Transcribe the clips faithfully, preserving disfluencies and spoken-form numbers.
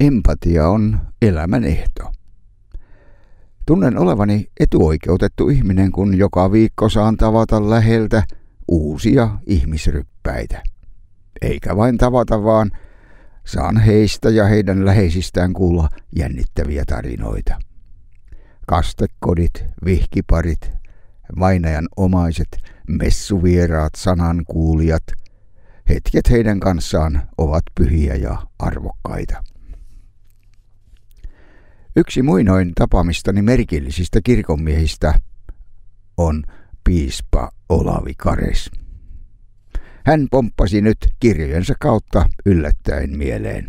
Empatia on elämän ehto. Tunnen olevani etuoikeutettu ihminen, kun joka viikko saan tavata läheltä uusia ihmisryppäitä. Eikä vain tavata, vaan saan heistä ja heidän läheisistään kuulla jännittäviä tarinoita. Kastekodit, vihkiparit, vainajan omaiset, messuvieraat, sanankuulijat, hetket heidän kanssaan ovat pyhiä ja arvokkaita. Yksi muinoin tapaamistani merkillisistä kirkonmiehistä on piispa Olavi Kares. Hän pomppasi nyt kirjojensa kautta yllättäen mieleen.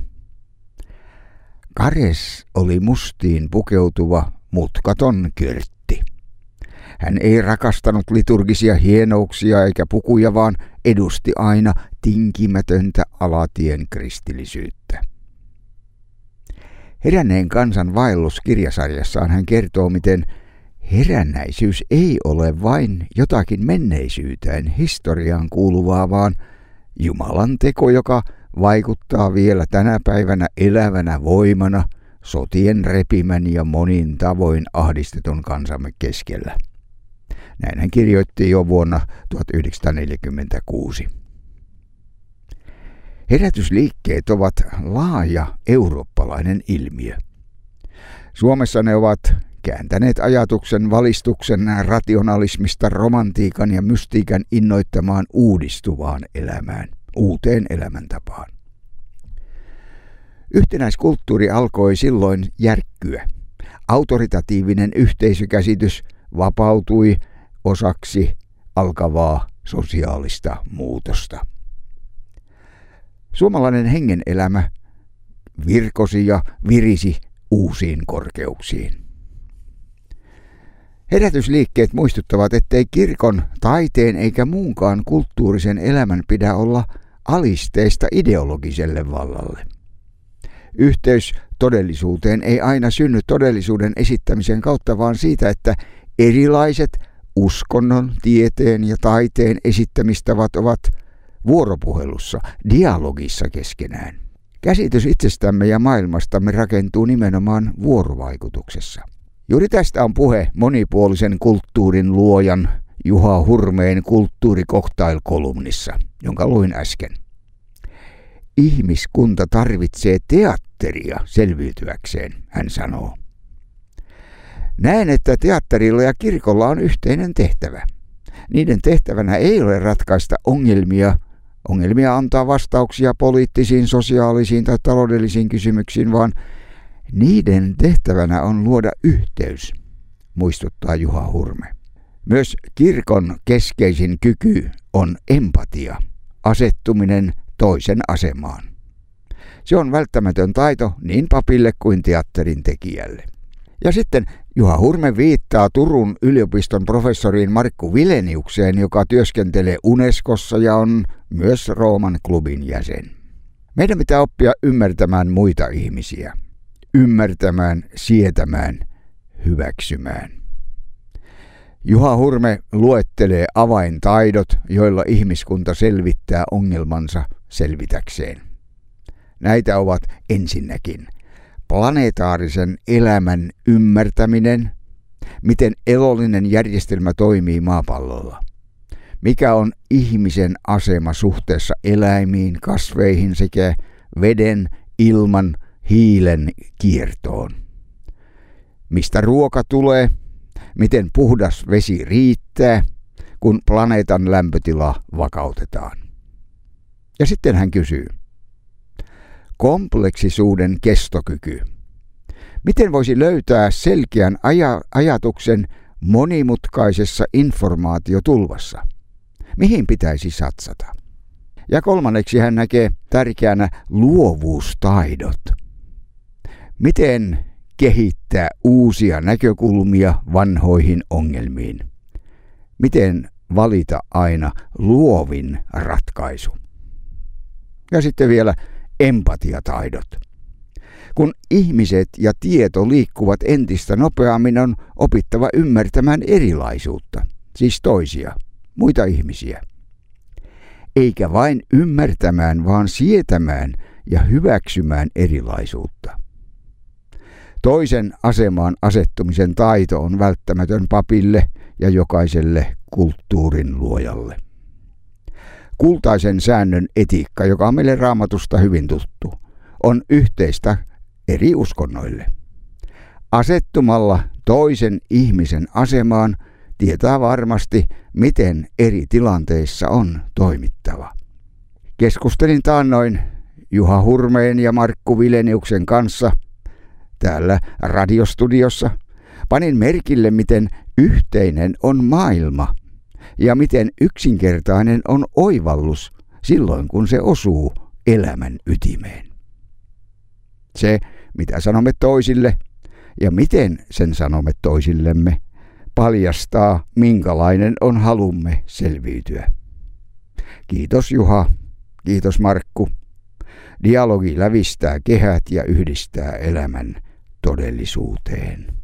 Kares oli mustiin pukeutuva, mutkaton kyrtti. Hän ei rakastanut liturgisia hienouksia eikä pukuja, vaan edusti aina tinkimätöntä alatien kristillisyyttä. Heränneen kansan vaellus -kirjasarjassaan hän kertoo, miten herännäisyys ei ole vain jotakin menneisyyteen, historiaan kuuluvaa, vaan Jumalan teko, joka vaikuttaa vielä tänä päivänä elävänä voimana sotien repimän ja monin tavoin ahdistetun kansamme keskellä. Näin hän kirjoitti jo vuonna tuhatyhdeksänsataaneljäkymmentäkuusi. Herätysliikkeet ovat laaja eurooppalainen ilmiö. Suomessa ne ovat kääntäneet ajatuksen valistuksen rationalismista romantiikan ja mystiikan innoittamaan uudistuvaan elämään, uuteen elämäntapaan. Yhtenäiskulttuuri alkoi silloin järkkyä. Autoritatiivinen yhteisökäsitys vapautui osaksi alkavaa sosiaalista muutosta. Suomalainen hengenelämä virkosi ja virisi uusiin korkeuksiin. Herätysliikkeet muistuttavat, ettei kirkon, taiteen eikä muunkaan kulttuurisen elämän pidä olla alisteista ideologiselle vallalle. Yhteys todellisuuteen ei aina synny todellisuuden esittämisen kautta, vaan siitä, että erilaiset uskonnon, tieteen ja taiteen esittämistavat ovat vuoropuhelussa, dialogissa keskenään. Käsitys itsestämme ja maailmastamme rakentuu nimenomaan vuorovaikutuksessa. Juuri tästä on puhe monipuolisen kulttuurin luojan Juha Hurmeen kulttuurikoktail-kolumnissa, jonka luin äsken. Ihmiskunta tarvitsee teatteria selviytyäkseen, hän sanoo. Näen, että teatterilla ja kirkolla on yhteinen tehtävä. Niiden tehtävänä ei ole ratkaista ongelmia, ongelmia antaa vastauksia poliittisiin, sosiaalisiin tai taloudellisiin kysymyksiin, vaan niiden tehtävänä on luoda yhteys, muistuttaa Juha Hurme. Myös kirkon keskeisin kyky on empatia, asettuminen toisen asemaan. Se on välttämätön taito niin papille kuin teatterin tekijälle. Ja sitten Juha Hurme viittaa Turun yliopiston professoriin Markku Wileniukseen, joka työskentelee Unescossa ja on myös Rooman klubin jäsen. Meidän pitää oppia ymmärtämään muita ihmisiä. Ymmärtämään, sietämään, hyväksymään. Juha Hurme luettelee avaintaidot, joilla ihmiskunta selvittää ongelmansa selvitäkseen. Näitä ovat ensinnäkin planetaarisen elämän ymmärtäminen, miten elollinen järjestelmä toimii maapallolla, mikä on ihmisen asema suhteessa eläimiin, kasveihin sekä veden, ilman, hiilen kiertoon, mistä ruoka tulee, miten puhdas vesi riittää, kun planeetan lämpötila vakautetaan. Ja sitten hän kysyy, kompleksisuuden kestokyky. Miten voisi löytää selkeän aja- ajatuksen monimutkaisessa informaatiotulvassa? Mihin pitäisi satsata? Ja kolmanneksi hän näkee tärkeänä luovuustaidot. Miten kehittää uusia näkökulmia vanhoihin ongelmiin? Miten valita aina luovin ratkaisu? Ja sitten vielä empatiataidot. Kun ihmiset ja tieto liikkuvat entistä nopeammin, on opittava ymmärtämään erilaisuutta, siis toisia, muita ihmisiä. Eikä vain ymmärtämään, vaan sietämään ja hyväksymään erilaisuutta. Toisen asemaan asettumisen taito on välttämätön papille ja jokaiselle kulttuurin luojalle. Kultaisen säännön etiikka, joka on meille Raamatusta hyvin tuttu, on yhteistä eri uskonnoille. Asettumalla toisen ihmisen asemaan tietää varmasti, miten eri tilanteissa on toimittava. Keskustelin taannoin Juha Hurmeen ja Markku Vileniuksen kanssa täällä radiostudiossa. Panin merkille, miten yhteinen on maailma ja miten yksinkertainen on oivallus silloin, kun se osuu elämän ytimeen. Se, mitä sanomme toisille ja miten sen sanomme toisillemme, paljastaa, minkälainen on halumme selviytyä. Kiitos Juha, kiitos Markku. Dialogi lävistää kehät ja yhdistää elämän todellisuuteen.